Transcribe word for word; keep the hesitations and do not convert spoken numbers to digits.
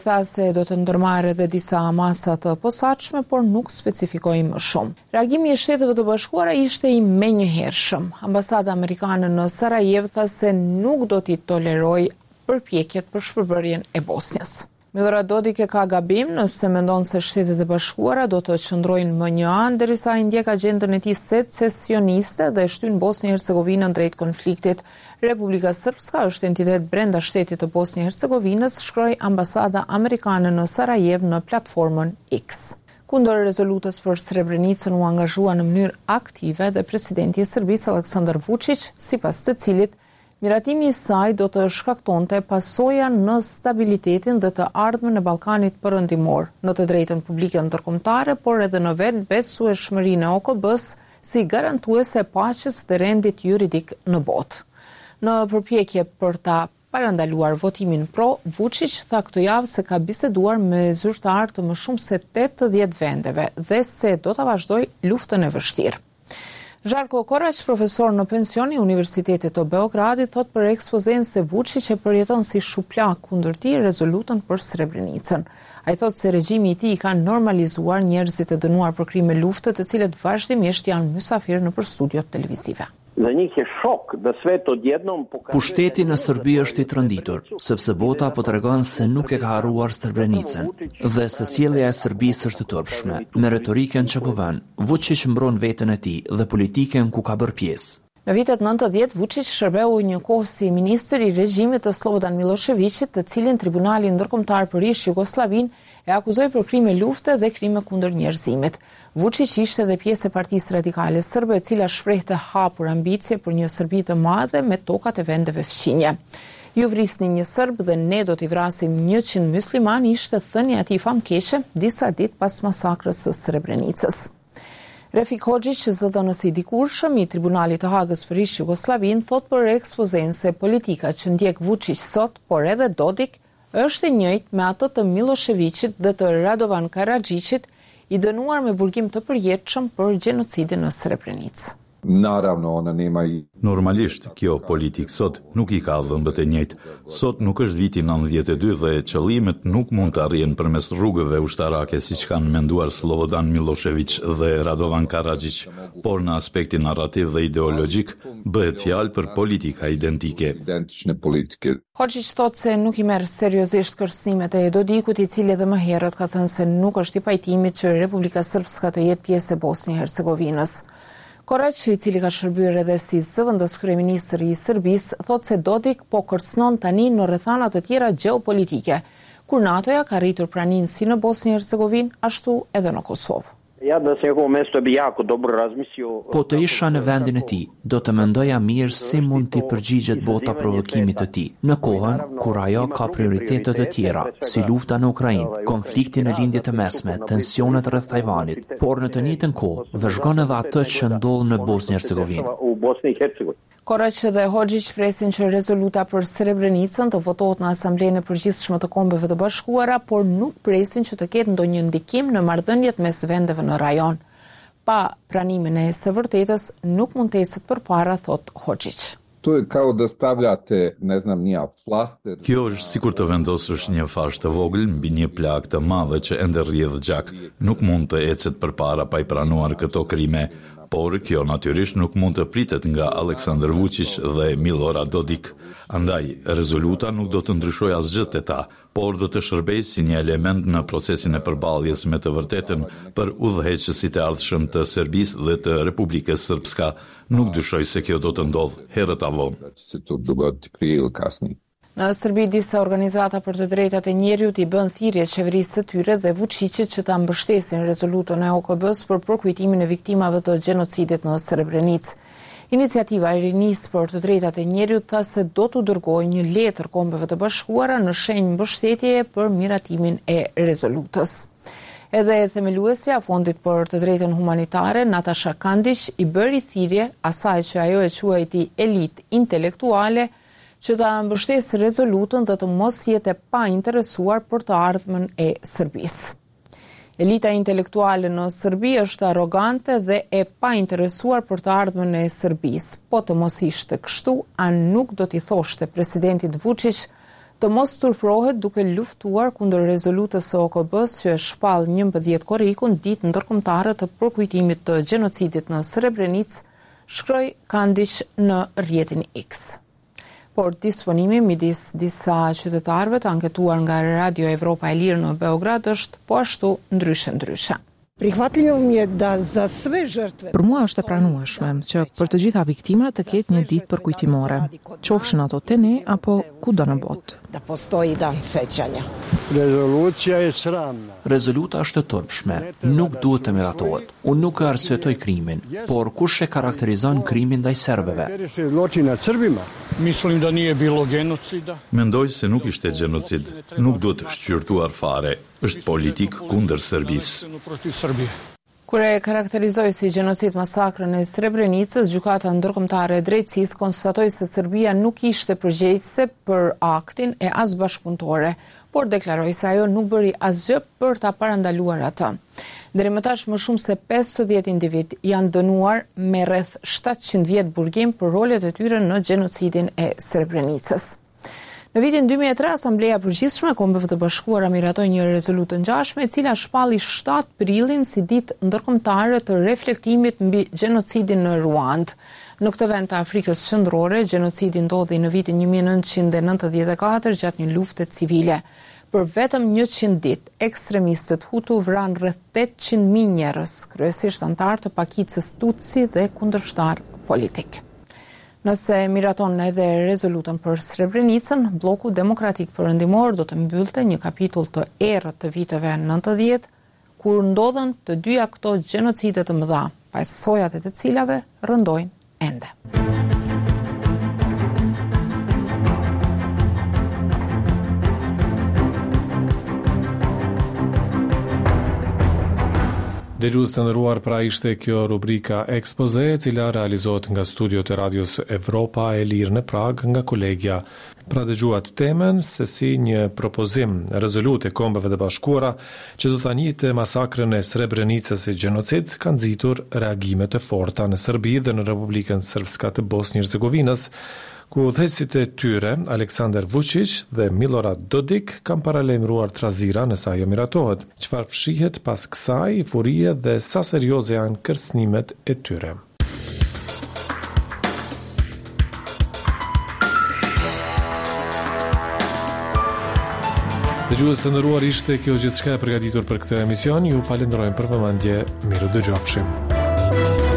Tha se do të ndërmarrë edhe disa masa të posaçme, por nuk specifikoi më shumë. Reagimi i Shteteve të Bashkuara ishte i menjëhershëm. Ambasada amerikane në Sarajevo tha se nuk do t'i tolerojë përpjekjet për shpërbërjen e Bosnjës. Milorad Dodik e ka gabim nëse mendon se Shtetet e Bashkuara do të qëndrojnë më një anë derisa ai ndjek agjendën e tij secesioniste dhe shtyn Bosnjë Hercegovinën drejt konfliktit. Republika Srpska është entitet brenda shtetit të Bosnjë Hercegovinës, shkroi ambasada amerikane në Sarajevo në platformën X. Kundër rezolutës për Srebrenicën u angazhua në mënyrë aktive dhe presidenti i Serbisë Aleksandar Vučić, sipas të cilit miratimi i saj do të shkaktonte pasoja në stabilitetin dhe të ardhmen e Ballkanit Perëndimor, në të drejtën publike ndërkombëtare, por edhe në vetë besueshmërinë e O K B-s si garantuese e paqes dhe rendit juridik në botë. Në përpjekje për ta parandaluar votimin pro, Vučić tha këtë javë se ka biseduar me zyrtarë të më shumë se tetëdhjetë vendeve dhe se do ta vazhdojë luftën e vështirë. Žarko Korać, profesor në pension i Universitetit të Beogradit, thot për ekspozen se Vučić e përjeton si shuplak kundër tij rezolutën për Srebrenicën. Ai thot se regjimi i tij ka normalizuar njerëzit e dënuar për krime lufte, të cilët vazhdimisht janë mysafir nëpër studiot televizive. Pushteti në Serbi është i trënditur, sepse bota po tregon se nuk e ka harruar Srebrenicën dhe se sjellja e Serbisë është turpshme. Me retorikën që po bën, Vučić mbron veten e tij dhe politikën ku ka bërë pjesë. Në vitet nëntëdhjetë, Vučić shërbeu një kohë si ministër i regjimit të Slobodan Miloševićit, të cilin Tribunali Ndërkombëtar për Ish-Jugosllavinë e akuzoi për krime lufte dhe krime kundër njerëzimit. Vučić ishte edhe pjesë e Partisë Radikale Serbe, e cila shprehte hapur ambicie për një Serbi të madhe me tokat e vendeve fqinje. Ju vrisni një serb dhe ne do t'i vrasim njëqind musliman, ishte thënia e tij famkeqe disa ditë pas masakrës së Srebrenicës. Refik Hoxhić, zëdhënës i dikurshëm i Tribunalit të Hagës për Ish-Jugosllavinë, thot për ekspozen se politika që ndjek Vučić sot, por edhe Dodik, është e njëjtë me atë të Miloševićit dhe të Radovan Karadžićit, i dënuar me burgim të përjetshëm për gjenocidin në Srebrenicë. Naravno, ona nema i... Normalisht, kjo politik sot nuk i ka dhëmbët e njëjtë. Sot nuk është viti nëntëdhjetë e dy dhe qëllimet nuk mund të arrihen përmes rrugëve ushtarake siç kanë menduar Slobodan Milošević dhe Radovan Karadžić, por në aspektin narrativ dhe ideologjik bëhet fjalë për politika identike. Identične politike. Hoxhić thot se nuk i merr seriozisht kërcënimet e Dodikut, i cili edhe më herët ka thënë se nuk është i pajtimit që Republika Srpska të jetë pjesë e Bosnjë-Hercegovinës. Korać, i cili ka shërbyer edhe si zëvendës kryeministër i Serbisë, thot se Dodik po kërcënon tani në rrethana të tjera gjeopolitike, kur NATO-ja ka rritur praninë si në Bosnjë-Hercegovinë, ashtu edhe në Kosovë. Po të isha në vendin e tij, do të mendoja mirë si mund t'i përgjigjet bota provokimit të tij, në kohën kur ajo ka prioritetet e tjera, si lufta në Ukrainë, konflikti në lindjet e mesme, tensionet rreth Tajvanit, por në të njëjtën kohë vëzhgon edhe atë që ndodh në Bosnjë-Hercegovinë. Korać dhe Hoxhić presin që rezoluta për Srebrenicën të votohet në Asamblenë e Përgjithshme të Kombeve të Bashkuara, por nuk presin që të ketë ndonjë ndikim në marrëdhëniet mes vendeve në rajon. Pa pranimin e së vërtetës nuk mund të ecet përpara, thot Hoxhić. To je kao da stavljate, ne znam, nija flaster. Kjo është sikur të vendosësh një fash të vogël mbi një plagë të madhe që ende rrjedh gjak. Nuk mund të ecet përpara pa i pranuar këto krime. Por kjo natyrisht nuk mund të pritet nga Aleksandar Vučić dhe Milorad Dodik. Andaj, rezoluta nuk do të ndryshojë asgjë te ta, por do të shërbejë si një element në procesin e përballjes me të vërtetën për udhëheqësit e ardhshëm të Serbisë dhe të Republikës Srpska. Nuk dyshoj se kjo do të ndodhë herët avonë. Në Serbi, disa organizata për të drejtat e njeriut i bën thirrje qeverisë së tyre dhe Vučićit që ta mbështesin rezolutën e O K B-s për përkujtimin e viktimave të gjenocidit në Srebrenicë. Iniciativa e rinisë për të drejtat e njeriut tha se do t'u dërgojë një letër Kombeve të Bashkuara në shenjë mbështetje për miratimin e rezolutës. Edhe themeluesja e Fondit për të drejtën humanitare, Natasha Kandić, i bëri thirrje asaj që ajo e quajti elitë intelektuale që ta mbështesë rezolutën dhe të mos jetë pa interesuar për të ardhmen e Serbisë. Elita intelektuale në Serbi është arrogante dhe e pa interesuar për të ardhmen e Serbisë. Po të mos ishte kështu, a nuk do t'i thoshte presidentit Vučić të mos turprohet duke luftuar kundër rezolutës së O K B-s që shpall njëmbëdhjetë korrikun ditë ndërkombëtare të përkujtimit të gjenocidit në Srebrenicë, shkroi Kandish në rrjetin X. Por disponimi midis disa qytetarëve të anketuar nga Radio Evropa e Lirë në Beograd është po ashtu ndryshe ndryshe. Për mua është e pranueshme që për të gjitha viktimat të ketë një ditë përkujtimore, qofshin ato te ne apo kudo në botë. Rezoluta është e turpshme, nuk duhet të miratohet. Unë nuk e arsyetoj krimin, por kush e karakterizon krimin ndaj serbëve? Mislim da nije bilo genocida. Mendoj se nuk ishte genocid, nuk duhet shqyrtuar fare, është politik kundër Serbisë. Kur e karakterizoi si gjenocid masakrën e Srebrenicës, gjykata ndërkombëtare e drejtësisë konstatoi se Serbia nuk ishte përgjegjëse për aktin e as bashkëpunëtore, por deklaroi se ajo nuk bëri asgjë për ta parandaluar atë. Deri më tash më shumë se pesëdhjetë individ janë dënuar me rreth shtatëqind vjet burgim për rolet e tyre në gjenocidin e Srebrenicës. Në vitin dy mijë e tre, Asambleja e Përgjithshme e Kombeve të Bashkuara miratoi një rezolutë ngjashme e cila shpalli shtatë prillin si ditë ndërkombëtare të reflektimit mbi gjenocidin në Ruand. Në këtë vend të Afrikës Qendrore, gjenocidi ndodhi në vitin një mijë e nëntëqind e nëntëdhjetë e katër gjatë një lufte civile. Për vetëm njëqind ditë, ekstremistët Hutu vran rreth tetëqind mijë njerëz, kryesisht anëtar të pakicës Tutsi dhe kundërshtar politik. Nëse miraton edhe rezolutën për Srebrenicën, bloku demokratik perëndimor do të mbyllte një kapitull të errët të viteve nëntëdhjetë, kur ndodhen të dyja këto gjenocide të mëdha, pasojat e të cilave rëndojnë ende. Dëgjues të nderuar, pra ishte kjo rubrika Ekspoze, e cila realizohet nga studiot e Radios Evropa e Lirë në Prag nga kolegja. Pra dëgjuat temen se si një propozim rezolutë e Kombeve të Bashkuara që do ta njitë masakrën e Srebrenicës e gjenocid ka nxitur reagime të forta në Serbi dhe në Republikën Srpska të Bosnjë-Hercegovinës, ku udhëheqësit e tyre, Aleksandar Vučić dhe Milorad Dodik, kanë paralajmëruar trazira nëse ajo miratohet. Çfarë fshihet pas kësaj, furie dhe sa serioze janë kërcënimet e tyre. Dëgjues të nderuar, ishte kjo gjithçka e përgatitur për këtë emision. Ju falenderojmë për vëmendje. Miru dëgjofshim.